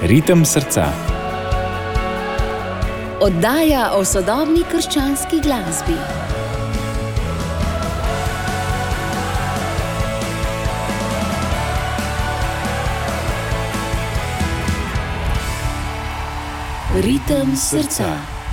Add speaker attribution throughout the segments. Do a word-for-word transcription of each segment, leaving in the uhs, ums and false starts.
Speaker 1: Ritem srca.
Speaker 2: Oddaja o sodobni krščanski glasbi. Ritem srca.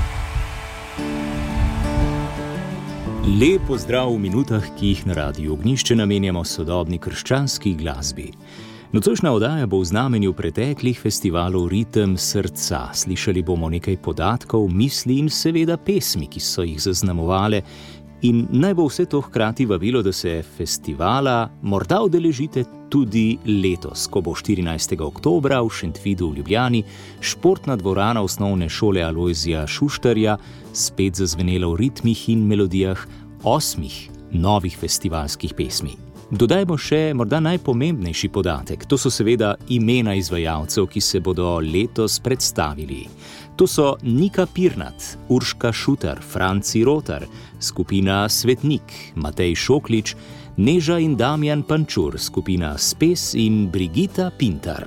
Speaker 3: Lep pozdrav v minutah, ki jih na Radiu Ognjišče namenjamo sodobni krščanski glasbi. Nocojšnja oddaja bo v znamenju preteklih festivalov Ritem srca. Slišali bomo nekaj podatkov, misli in seveda pesmi, ki so jih zaznamovale. In naj bo vse to hkrati vabilo, da se festivala morda udeležite tudi letos, ko bo štirinajstega oktobra v Šentvidu v Ljubljani športna dvorana osnovne šole Alojzija Šuštarja spet zazvenela v ritmih in melodijah osmih novih festivalskih pesmi. Dodajmo še morda najpomembnejši podatek. To so seveda imena izvajalcev, ki se bodo letos predstavili. To so Nika Pirnat, Urška Šutar, Franci Rotar, skupina Svetnik, Matej Šoklič, Neža in Damjan Pančur, skupina Spes in Brigita Pintar.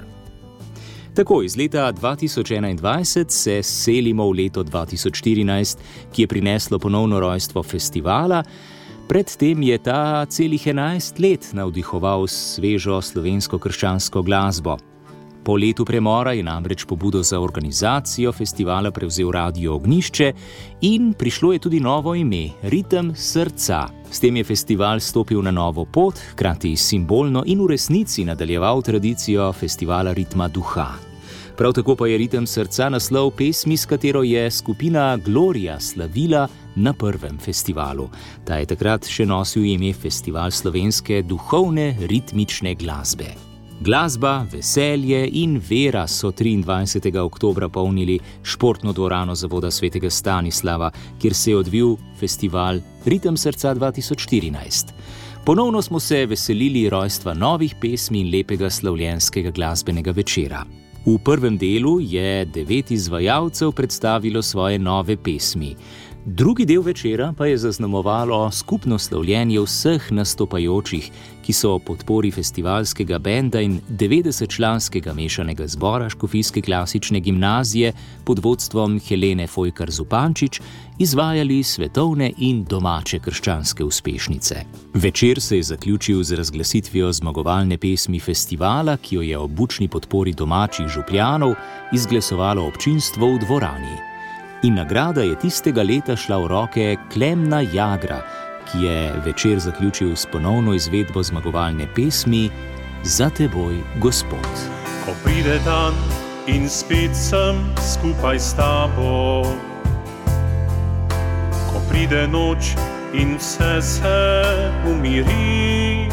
Speaker 3: Tako, iz leta dva tisoč enaindvajset se selimo v leto dva tisoč štirinajst, ki je prineslo ponovno rojstvo festivala. Predtem je ta celih enajst let navdihoval svežo slovensko krščansko glasbo. Po letu premora je namreč pobudo za organizacijo festivala prevzel Radio Ognjišče in prišlo je tudi novo ime, Ritem srca. S tem je festival stopil na novo pot, hkrati simbolno in v resnici nadaljeval tradicijo festivala Ritma duha. Prav tako pa je Ritem srca naslov pesmi, s katero je skupina Gloria slavila na prvem festivalu. Ta je takrat še nosil ime Festival slovenske duhovne ritmične glasbe. Glasba, veselje in vera so triindvajsetega oktobra polnili športno dvorano Zavoda svetega Stanislava, kjer se je odvil festival Ritem srca dva tisoč štirinajst. Ponovno smo se veselili rojstva novih pesmi in lepega slavljenskega glasbenega večera. V prvem delu je devet izvajalcev predstavilo svoje nove pesmi. Drugi del večera pa je zaznamovalo skupno slavljenje vseh nastopajočih, ki so o podpori festivalskega benda in devetdesetčlanskega mešanega zbora Škofijske klasične gimnazije pod vodstvom Helene Fojkar Zupančič izvajali svetovne in domače krščanske uspešnice. Večer se je zaključil z razglasitvijo zmagovalne pesmi festivala, ki jo je ob bučni podpori domačih župljanov izglasovalo občinstvo v dvorani. In nagrada je tistega leta šla v roke Klemna Jagra, ki je večer zaključil s ponovno izvedbo zmagovalne pesmi Za teboj, Gospod.
Speaker 4: Ko pride dan in spet sem skupaj s tabo, ko pride noč in vse se umiri,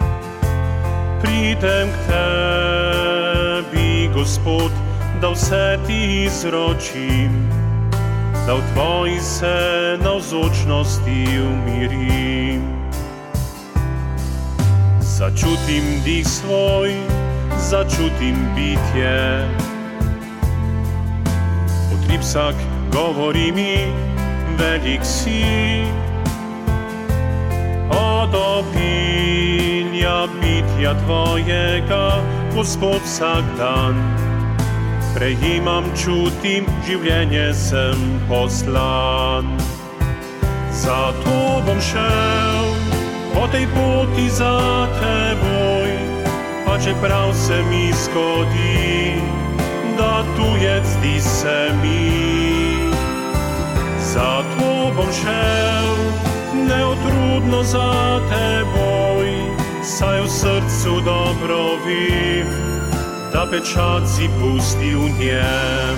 Speaker 4: pridem k tebi, Gospod, da vse ti izročim, da v tvoji se navzočnosti umirim. Začutim dih svoj, začutim bitje. Utrip govori mi, velik si. Od opilja bitja tvojega, Gospod, vsak dan prejemam, čutim, življenje sem poslan. Zato bom šel po tej poti za teboj, pa čeprav se mi zgodi, da tujec zdi se mi. Zato bom šel neutrudno za teboj, saj v srcu dobro vem, da pečat si pusti v njem.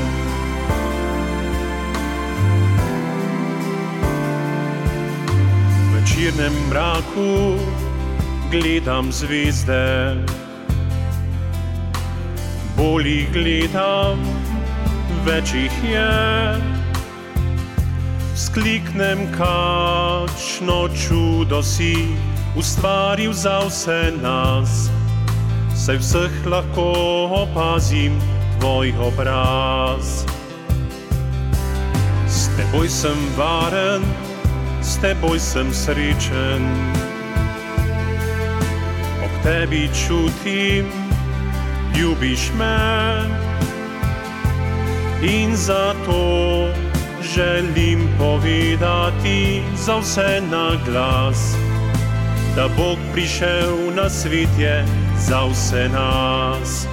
Speaker 4: V večernem mraku gledam zvezde, bolj jih gledam, več jih je. Vzkliknem, kakšno čudo si ustvaril za vse nas, saj vseh lahko opazim tvoj obraz. S teboj sem varen, s teboj sem srečen, ob tebi čutim, ljubiš me, In zato želim povedati za vse na glas, da Bog prišel na svet je za vse nas.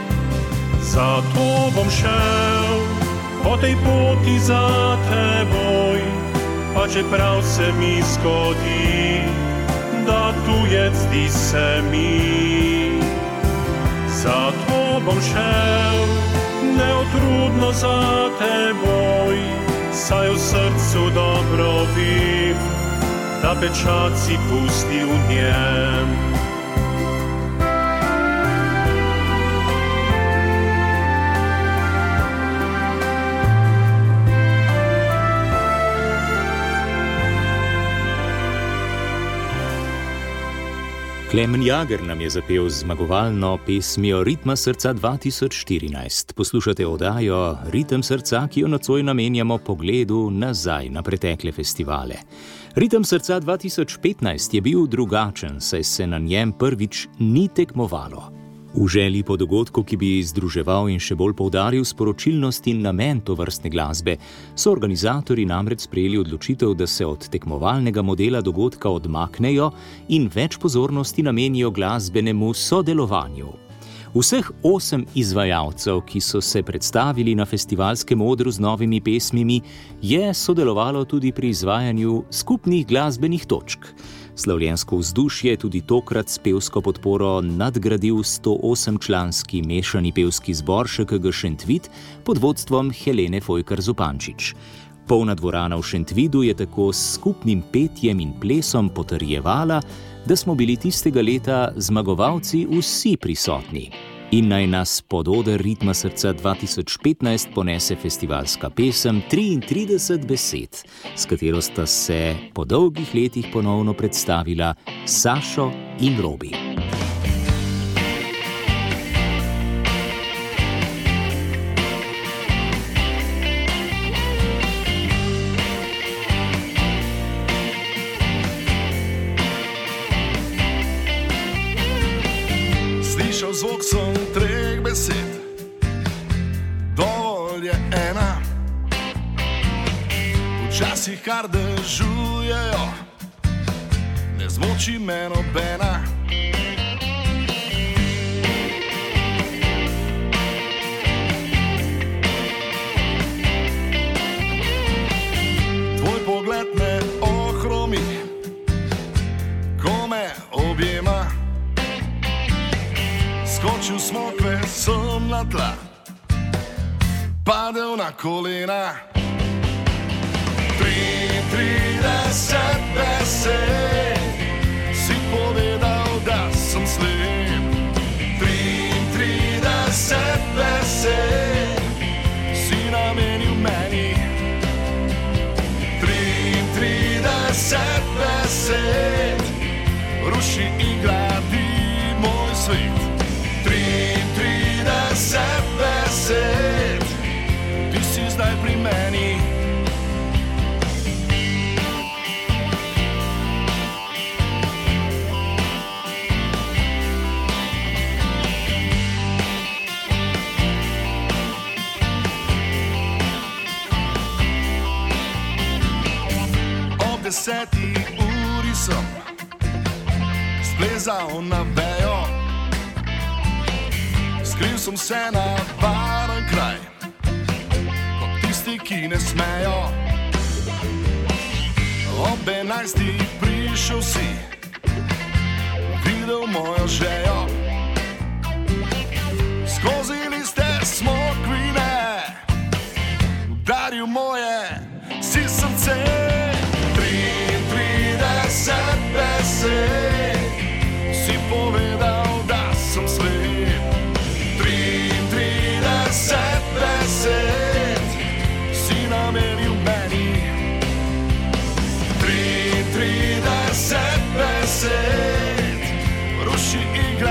Speaker 4: Zato bom šel po tej poti za teboj, pa čeprav se mi zgodi, da tujec zdi se mi. Zato bom šel neutrudno za teboj, saj v srcu dobro vem, da pečat si pustil v njem.
Speaker 3: Klemen Jager nam je zapel zmagovalno pesmijo Ritma srca dva tisoč štirinajst. Poslušate oddajo Ritem srca, ki jo nocoj namenjamo pogledu nazaj na pretekle festivale. Ritem srca dva tisoč petnajst je bil drugačen, saj se na njem prvič ni tekmovalo. V želji po dogodku, ki bi združeval in še bolj poudaril sporočilnost in namen tovrstne glasbe, so organizatorji namreč sprejeli odločitev, da se od tekmovalnega modela dogodka odmaknejo in več pozornosti namenijo glasbenemu sodelovanju. Vseh osem izvajalcev, ki so se predstavili na festivalskem odru z novimi pesmimi, je sodelovalo tudi pri izvajanju skupnih glasbenih točk. Slavljensko vzdušje je tudi tokrat s pevsko podporo nadgradil sto osemčlanski mešani pevski zbor Š K G Šentvid pod vodstvom Helene Fojkar Zupančič. Polna dvorana v Šentvidu je tako s skupnim petjem in plesom potrjevala, da smo bili tistega leta zmagovalci vsi prisotni. In naj nas pod oder Ritma srca dva tisoč petnajst ponese festivalska pesem triintrideset besed, s katero sta se po dolgih letih ponovno predstavila Sašo in Robi.
Speaker 1: Slišal zvok sem treh besed, dovolj je ena. Včasih kar dežujejo, ne zmoči me nobena. Tvoj pogled me ohromi, ko me objema. Skočil smokve sem na tla, padel na kolena. Triintrideset besed si povedal, da sem slep. Triintrideset besed si namenil meni. Triintrideset besed ruši in gradi moj svet. Triintrideset besed, ti si zdaj pri meni. Ob deseti uri sem splezal na vejo. Skril sem se na varen kraj, kot tisti, ki ne smejo. Ob enajstih prišel si, videl mojo žejo. Skozi liste smokvine udaril moje si srce. Triintrideset besed si povedal, da sem slep. Triintrideset besed si namenil meni. Triintrideset besed ruši in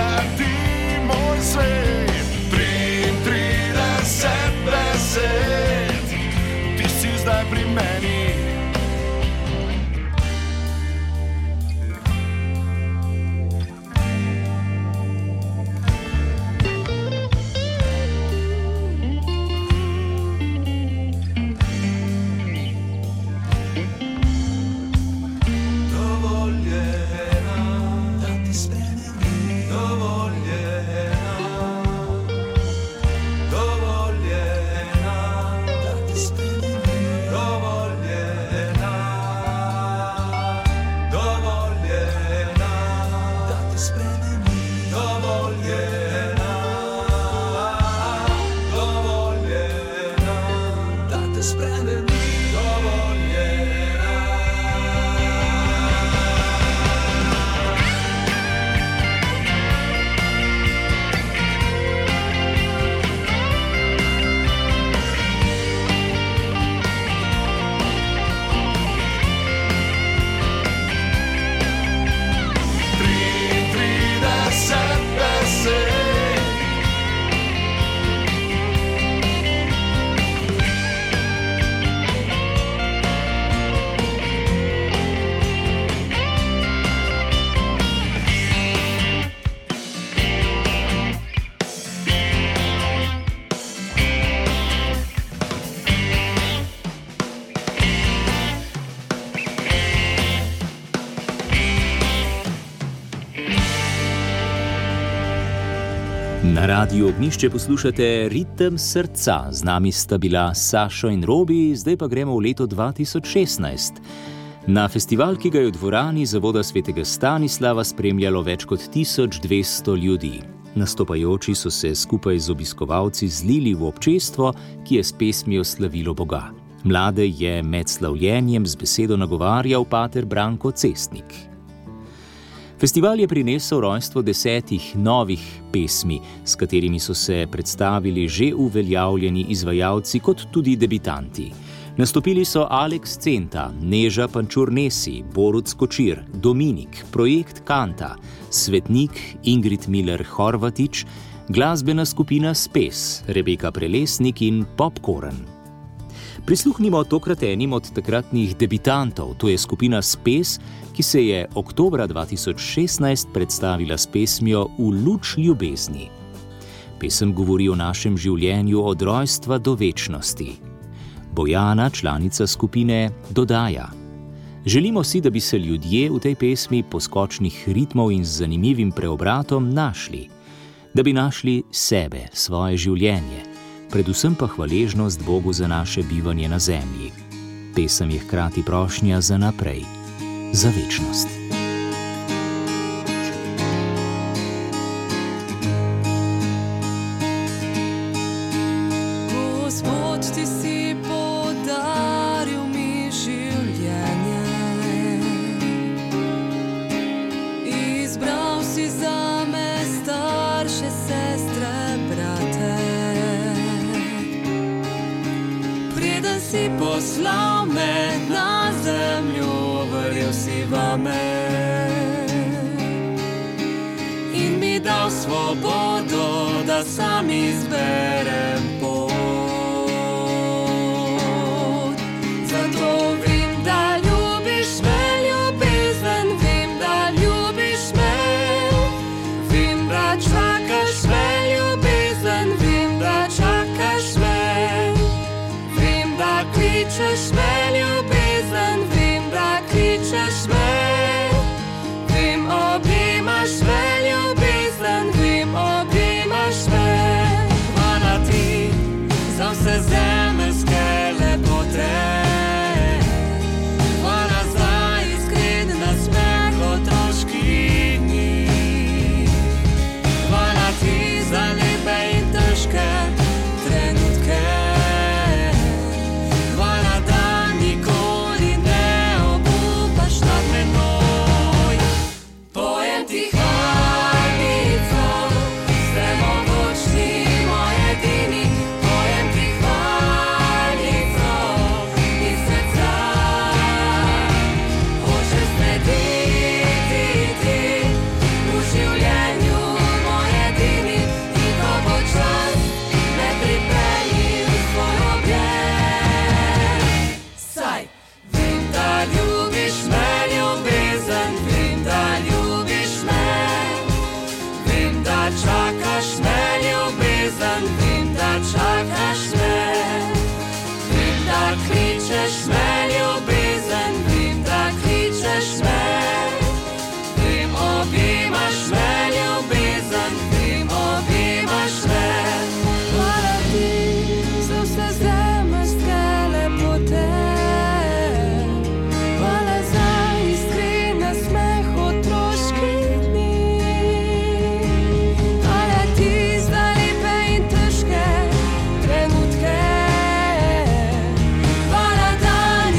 Speaker 3: Na Radiu Ognišče poslušate Ritem srca. Z nami sta bila Sašo in Robi, zdaj pa gremo v leto dva tisoč šestnajst. Na festival, ki ga je v dvorani Zavoda svetega Stanislava spremljalo več kot tisoč dvesto ljudi. Nastopajoči so se skupaj z obiskovalci zlili v občestvo, ki je s pesmijo slavilo Boga. Mlade je med slavljenjem z besedo nagovarjal pater Branko Cestnik. Festival je prinesel rojstvo desetih novih pesmi, s katerimi so se predstavili že uveljavljeni izvajalci kot tudi debitanti. Nastopili so Aleks Centa, Neža Pančur-Nesi, Borut Skočir, Dominik, Projekt Kanta, Svetnik, Ingrid Miller-Horvatič, glasbena skupina Spes, Rebeka Prelesnik in Popcorn. Prisluhnimo tokrat enim od takratnih debitantov, to je skupina Spes, ki se je oktobra dva tisoč šestnajst predstavila s pesmijo V luč ljubezni. Pesem govori o našem življenju od rojstva do večnosti. Bojana, članica skupine, dodaja: Želimo si, da bi se ljudje v tej pesmi poskočnih ritmov in z zanimivim preobratom našli. Da bi našli sebe, svoje življenje. Predvsem pa hvaležnost Bogu za naše bivanje na zemlji. Pesem je hkrati prošnja za naprej, za večnost.
Speaker 5: Gospod, ti si podaril mi življenje, izbral si zame starše, sestre, brate. Preden si poslal me na zemlju, verjel si vame in mi dal svobodo, da sam izberem pot. Zato vem, da ljubiš me, ljubezen, vem, da ljubiš me, vem, da čakaš me, ljubezen, vem, da čakaš me. Kličeš me, ljubezen, vem, da kličeš me, vem, objemaš me, ljubezen, vem, objemaš me. Hvala ti za vse zemeljske lepote, hvala za iskren nasmeh otroških dni, hvala ti za lepe in težke trenutke. Hvala, da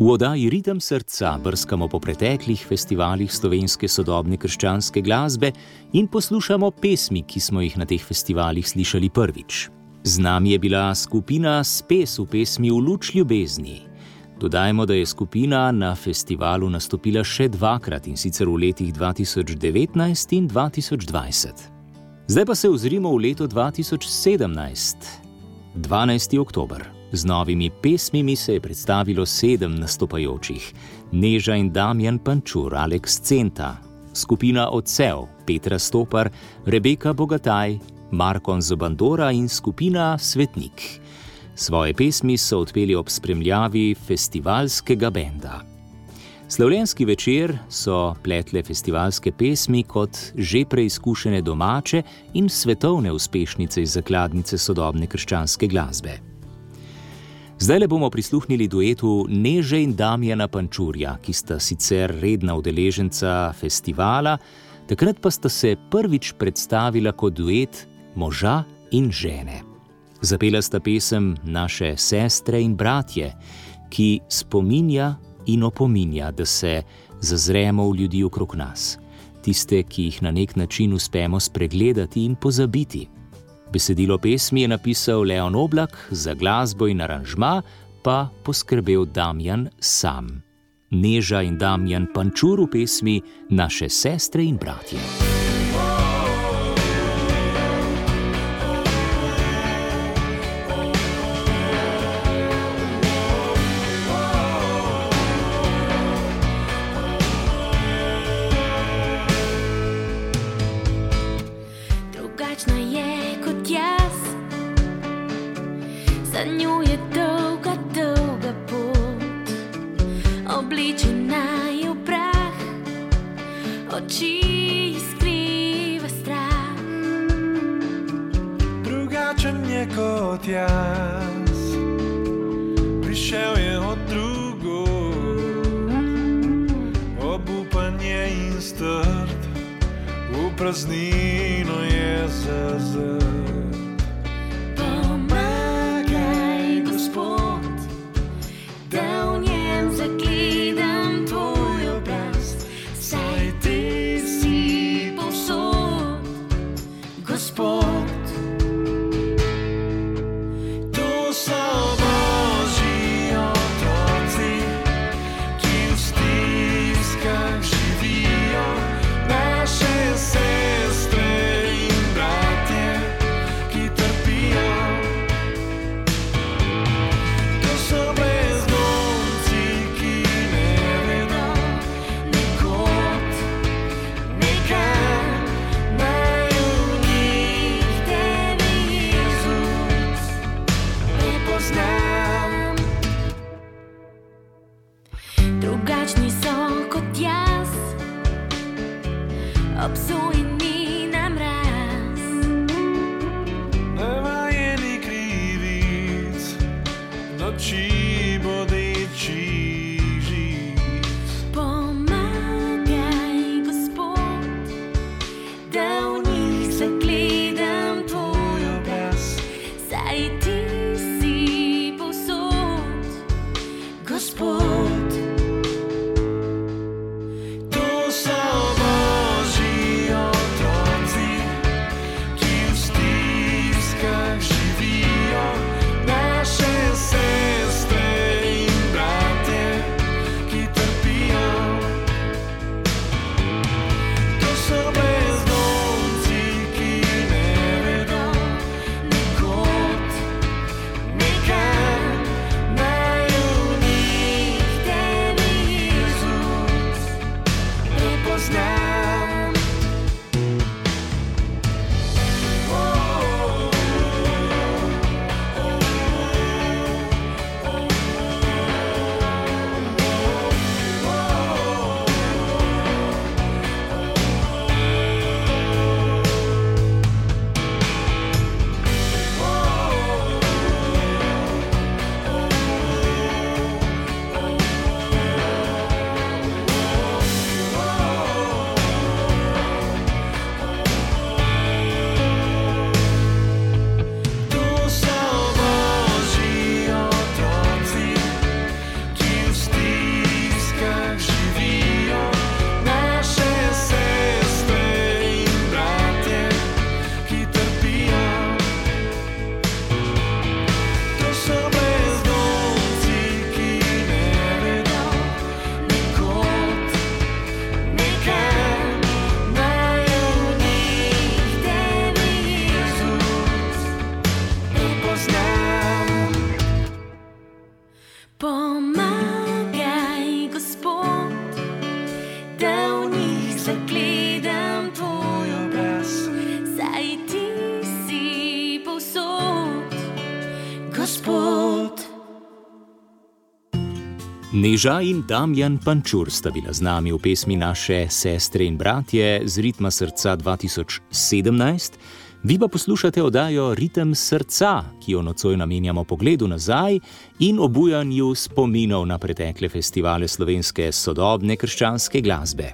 Speaker 3: V oddaji Ritem srca brskamo po preteklih festivalih slovenske sodobne krščanske glasbe in poslušamo pesmi, ki smo jih na teh festivalih slišali prvič. Z nami je bila skupina Spes v pesmi V luč ljubezni. Dodajmo, da je skupina na festivalu nastopila še dvakrat, in sicer v letih dva tisoč devetnajst in dva tisoč dvajset. Zdaj pa se ozrimo v leto dva tisoč sedemnajst. dvanajsti oktober. Z novimi pesmimi se je predstavilo sedem nastopajočih. Neža in Damjan Pančur, Aleks Centa, skupina Odsev, Petra Stopar, Rebeka Bogataj, Markon Zobandora in skupina Svetnik. Svoje pesmi so odpeli ob spremljavi festivalskega benda. Slavljenski večer so pletle festivalske pesmi kot že preizkušene domače in svetovne uspešnice iz zakladnice sodobne krščanske glasbe. Zdaj le bomo prisluhnili duetu Neže in Damjana Pančurja, ki sta sicer redna udeleženca festivala, takrat pa sta se prvič predstavila kot duet moža in žene. Zapela sta pesem Naše sestre in bratje, ki spominja in opominja, da se zazremo v ljudi okrog nas, tiste, ki jih na nek način uspemo spregledati in pozabiti. Besedilo pesmi je napisal Leon Oblak, za glasbo in aranžma pa poskrbel Damjan sam. Neža in Damjan Pančur v pesmi Naše sestre in bratje.
Speaker 6: Za njo je dolga, dolga pot, obličena je v prah, oči skriva strah.
Speaker 7: Drugačen je kot jaz, prišel je od drugod, obupan je in strd, v praznino je zazrt.
Speaker 6: Drugačni so kot jaz, obsojeni na mraz.
Speaker 7: Navajeni krivic, noči bodečih žic.
Speaker 6: Pomagaj, Gospod, da v njih zagledam tvoj obraz, saj ti si povsod, Gospod. se gledam tvoj obraz, saj ti si povsod, Gospod.
Speaker 3: Neža in Damjan Pančur sta bila z nami v pesmi Naše sestre in bratje z Ritma srca dva tisoč sedemnajst. Vi pa poslušate oddajo Ritem srca, ki jo nocoj namenjamo pogledu nazaj in obujanju spominov na pretekle festivale slovenske sodobne krščanske glasbe.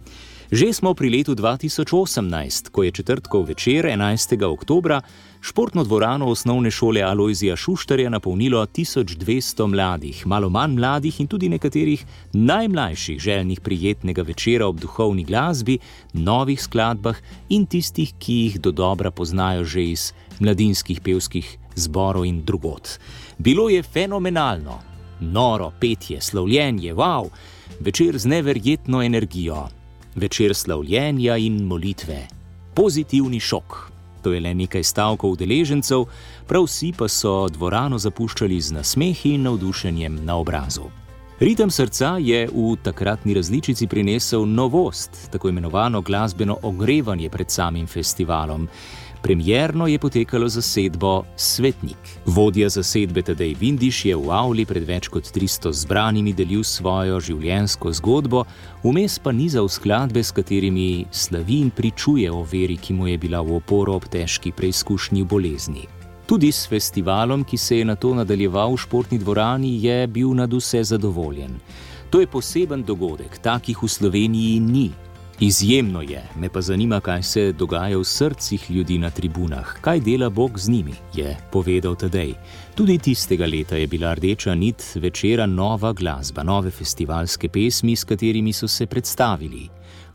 Speaker 3: Že smo pri letu dva tisoč osemnajst, ko je četrtkov večer enajstega oktobra športno dvorano osnovne šole Alojzija Šuštarja napolnilo tisoč dvesto mladih, malo manj mladih in tudi nekaterih najmlajših željnih prijetnega večera ob duhovni glasbi, novih skladbah in tistih, ki jih dodobra poznajo že iz mladinskih pevskih zborov in drugod. Bilo je fenomenalno. Noro petje, slavljenje, wow, večer z neverjetno energijo. Večer slavljenja in molitve. Pozitivni šok. To je le nekaj stavkov udeležencev, prav vsi pa so dvorano zapuščali z nasmehi in navdušenjem na obrazu. Ritem srca je v takratni različici prinesel novost, tako imenovano glasbeno ogrevanje pred samim festivalom. Premierno je potekalo zasedbo Svetnik. Vodja zasedbe Tadej Vindiš je v avli pred več kot tristo zbranimi delil svojo življenjsko zgodbo, vmes pa nizal skladbe, s katerimi slavi in pričuje o veri, ki mu je bila v oporo ob težki preizkušnji bolezni. Tudi s festivalom, ki se je nato nadaljeval v športni dvorani, je bil nadvse zadovoljen. To je poseben dogodek, takih v Sloveniji ni. Izjemno je, me pa zanima, kaj se dogaja v srcih ljudi na tribunah, kaj dela Bog z njimi, je povedal Tadej. Tudi tistega leta je bila rdeča nit večera nova glasba, nove festivalske pesmi, s katerimi so se predstavili.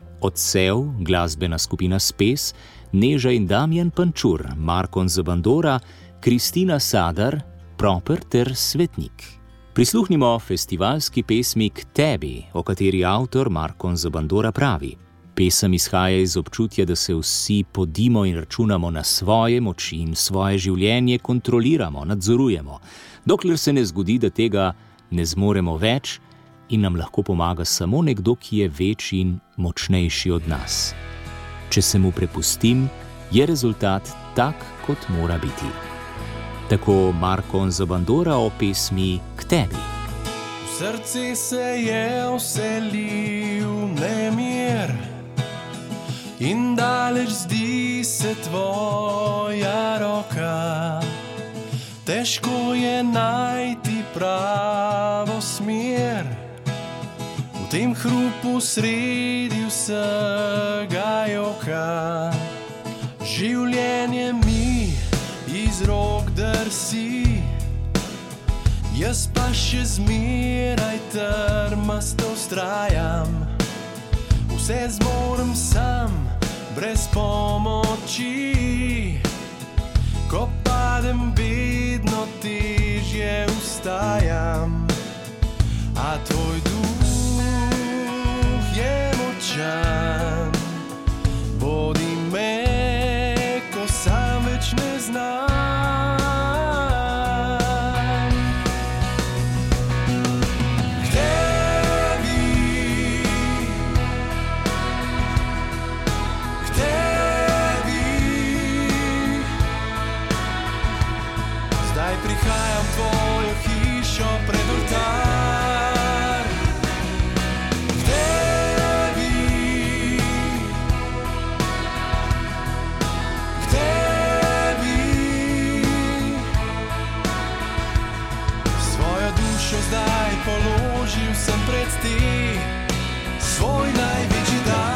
Speaker 3: Odsev, glasbena skupina Spes, Neža in Damjan Pančur, Markon Zabandora, Kristina Sadar, Proper ter Svetnik. Prisluhnimo festivalski pesmi K tebi, o kateri avtor Markon Zabandora pravi. Pesem izhaja iz občutja, da se vsi podimo in računamo na svoje moči in svoje življenje kontroliramo, nadzorujemo, dokler se ne zgodi, da tega ne zmoremo več in nam lahko pomaga samo nekdo, ki je večji in močnejši od nas. Če se mu prepustim, je rezultat tak, kot mora biti. Tako Markon Zabandora o pesmi K tebi.
Speaker 7: V srce se je vselil nemir in daleč zdi se tvoja roka. Težko je najti pravo smer v tem hrupu sredi vsega joka. Življenje mi iz rok drsi, jaz pa še zmeraj trmasto vztrajam. Vse zmorem sam, brez pomoči, ko padem, vedno težje vstajam. A tvoj duh je močan, vodi me, ko sam več ne znam. Prihajam v tvojo hišo pred oltar. K tebi, k tebi, svojo dušo zdaj položil sem pred te, svoj največji dar.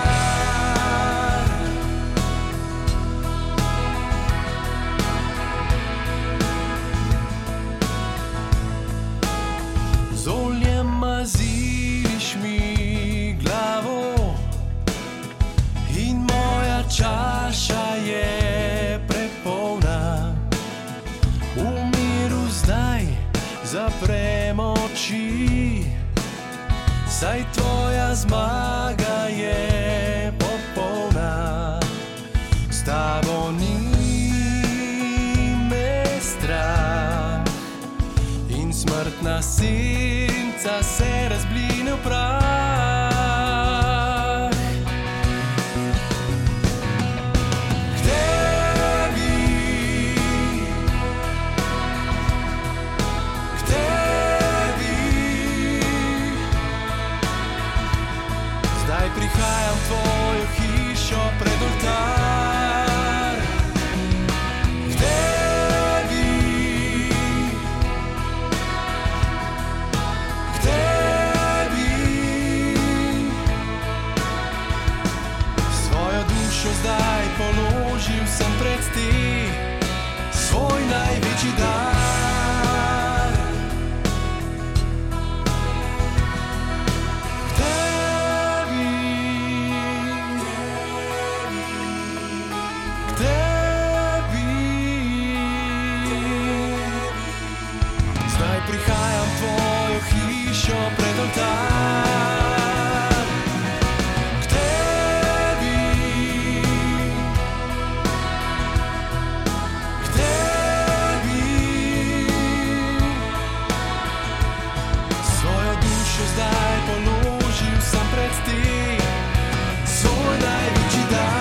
Speaker 7: Z oljem maziliš mi glavo in moja čaša je prepolna. V miru zdaj zaprem oči, saj tvoja zmaga je popolna. S tabo ni me strah in smrtna senca se razbline v prah. Zdaj prihajam v tvojo hišo pred oltar. K tebi, k tebi. Svojo dušo zdaj položil sem pred ti, svoj največji dar. Prihajam v tvojo hišo pred oltar. K tebi, k tebi. Svojo dušo zdaj položil sem pred ti, svoj največji dar.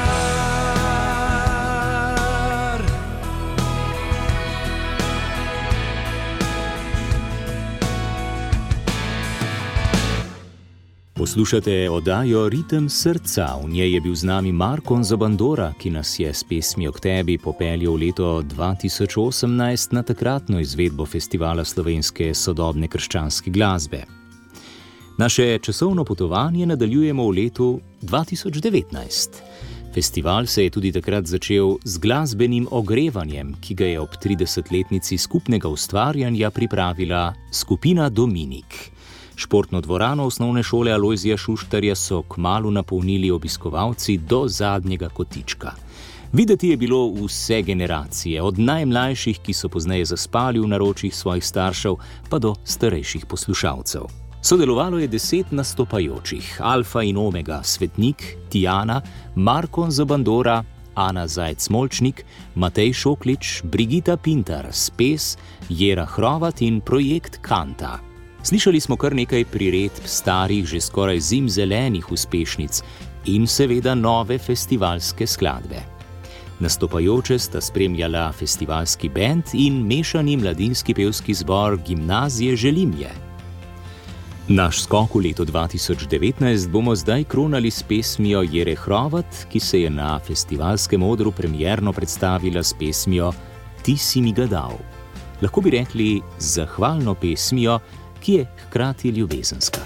Speaker 3: Poslušate oddajo Ritem srca. V njej je bil z nami Marko Zabandora, ki nas je s pesmijo K tebi popeljal v leto dva tisoč osemnajst na takratno izvedbo Festivala slovenske sodobne krščanske glasbe. Naše časovno potovanje nadaljujemo v letu dva tisoč devetnajst. Festival se je tudi takrat začel z glasbenim ogrevanjem, ki ga je ob tridesetletnici skupnega ustvarjanja pripravila skupina Dominik. Športno dvorano osnovne šole Alojzija Šuštarja so kmalu napolnili obiskovalci do zadnjega kotička. Videti je bilo vse generacije, od najmlajših, ki so pozneje zaspali v naročjih svojih staršev, pa do starejših poslušalcev. Sodelovalo je deset nastopajočih, Alfa in Omega, Svetnik, Tijana, Marko Zabandora, Ana Zajc-Molčnik, Matej Šoklič, Brigita Pintar, Spes, Jera Hrovat in projekt Kanta. Slišali smo kar nekaj priredb starih, že skoraj zimzelenih uspešnic in seveda nove festivalske skladbe. Nastopajoče sta spremljala festivalski bend in mešani mladinski pevski zbor Gimnazije Želimje. Naš skok v leto dva tisoč devetnajst bomo zdaj kronali s pesmijo Jere Hrovat, ki se je na festivalskem odru premierno predstavila s pesmijo Ti si mi ga dal. Lahko bi rekli zahvalno pesmijo, ki je hkrati ljubezenska.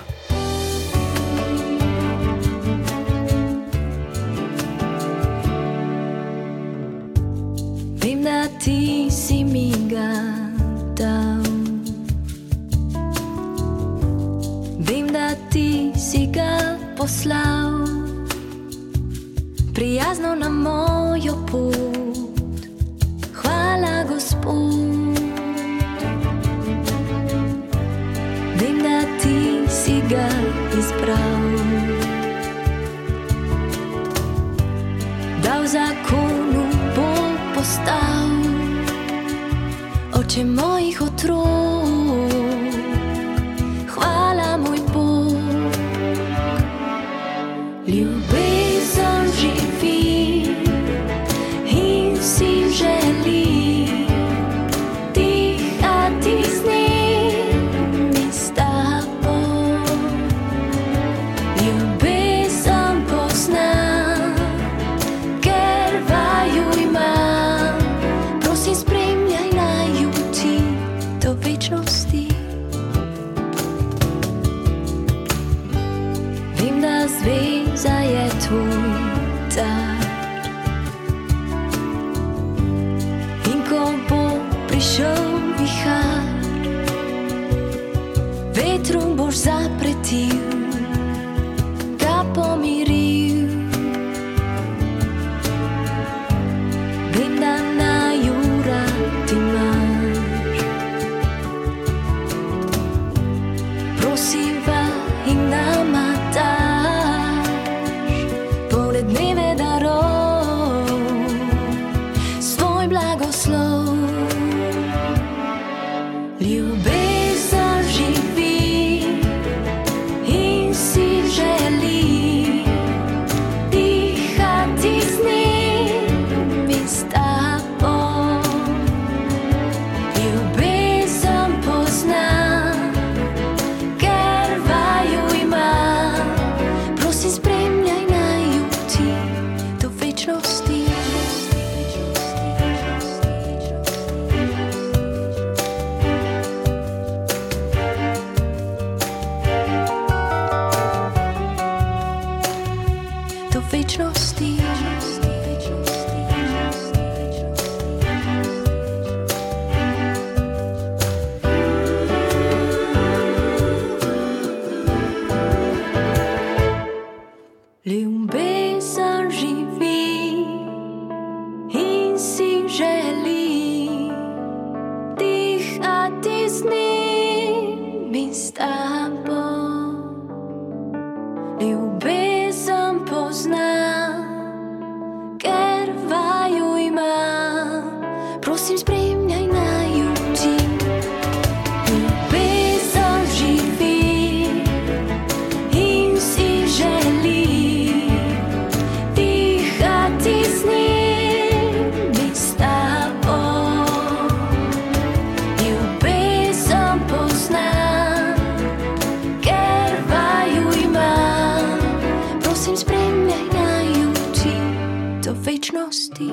Speaker 6: Vem, da ti si mi ga dal. Vem, da ti si ga poslal prijazno na mojo pot. Hvala, Gospod. Vem, da ti si ga izbral, da v zakonu bo postal oče mojih otrok. Hvala, moj Bog. Ljubezen živi in si želi dihati z njim. Vem, da zveza je tvoj dar do večnosti. Ljubezen živi in si želi dihati z njim in s tabo. Ljubezen pozna, ker vaju ima, prosim spremljaj naju ti. Ljubezen živi in si želi dihati z njim in s tabo. Ljubezen pozna, ker vaju ima, prosim spremljaj naju ti do večnosti.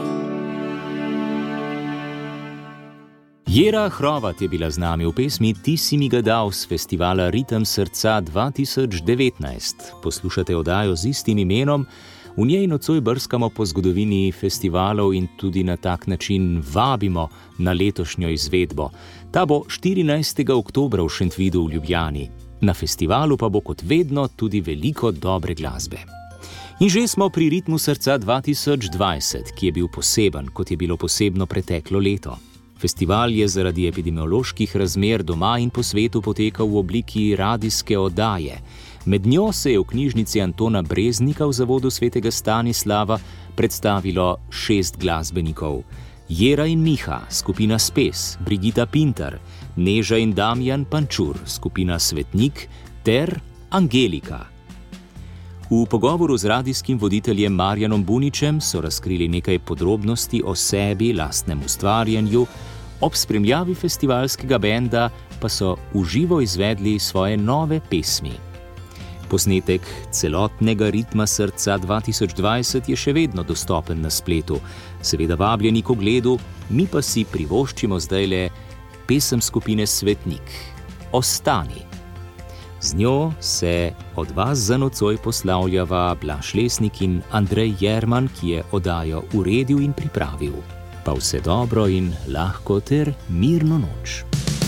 Speaker 3: Jera Hrovat je bila z nami v pesmi Ti si mi ga dal s festivala Ritem srca dva tisoč devetnajst. Poslušate oddajo z istim imenom, v njej nocoj brskamo po zgodovini festivalov in tudi na tak način vabimo na letošnjo izvedbo. Ta bo štirinajstega oktobra v Šentvidu v Ljubljani. Na festivalu pa bo kot vedno tudi veliko dobre glasbe. In že smo pri Ritmu srca dva tisoč dvajset, ki je bil poseben, kot je bilo posebno preteklo leto. Festival je zaradi epidemioloških razmer doma in po svetu potekal v obliki radijske oddaje. Med njo se je v knjižnici Antona Breznika v zavodu svetega Stanislava predstavilo šest glasbenikov. Jera in Miha, skupina Spes, Brigita Pintar, Neža in Damjan Pančur, skupina Svetnik ter Angelika. V pogovoru z radijskim voditeljem Marjanom Buničem so razkrili nekaj podrobnosti o sebi, lastnem ustvarjanju, ob spremljavi festivalskega benda pa so v živo izvedli svoje nove pesmi. Posnetek celotnega Ritma srca dva tisoč dvajset je še vedno dostopen na spletu. Seveda vabljeni k ogledu, mi pa si privoščimo zdajle pesem skupine Svetnik. Ostani. Z njo se od vas za nocoj poslavljava Blaž Lesnik in Andrej Jerman, ki je oddajo uredil in pripravil. Pa vse dobro in lahko ter mirno noč.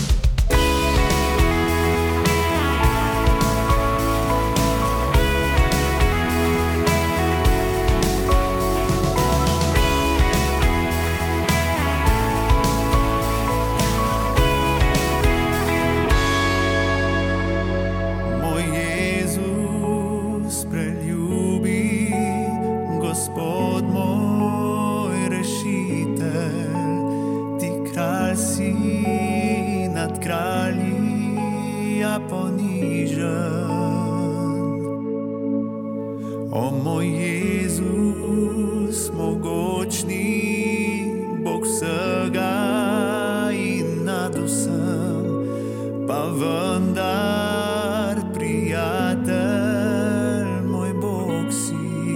Speaker 7: O moj Jezus, mogočni Bog vsega in nad vsem, pa vendar prijatelj moj Bog si.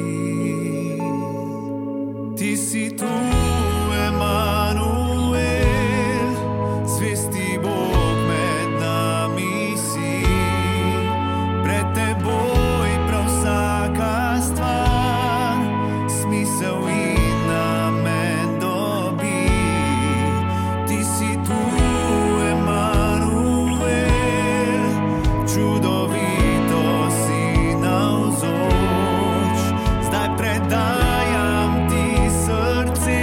Speaker 7: Ti si tu, Emanuel, zvesti Bog med nami si, pred teboj predajam ti srce.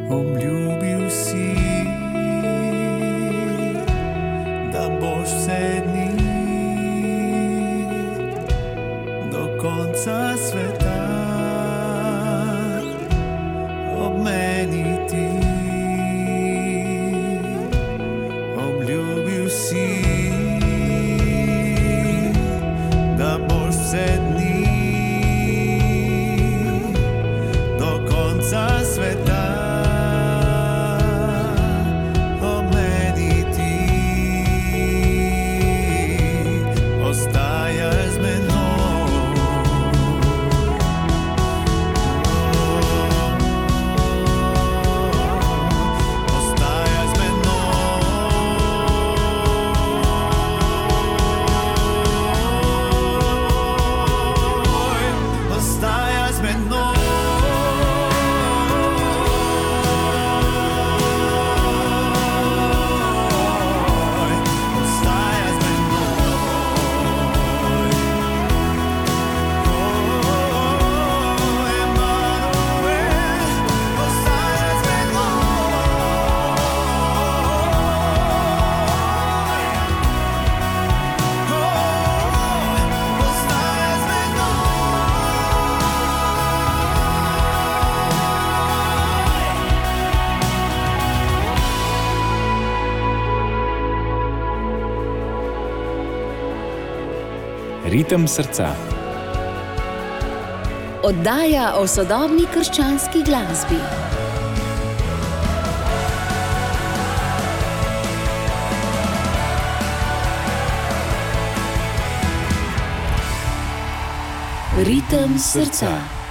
Speaker 7: Obljubil si, da boš vse dni do konca sveta ob meni ti. Obljubil si, da boš vse dni do konca sveta ob meni ti. Ostajaš z menoj, ostajaš z menoj, ostajaš z menoj.
Speaker 8: Ritem srca.
Speaker 2: Oddaja o sodobni krščanski glasbi. Ritem srca.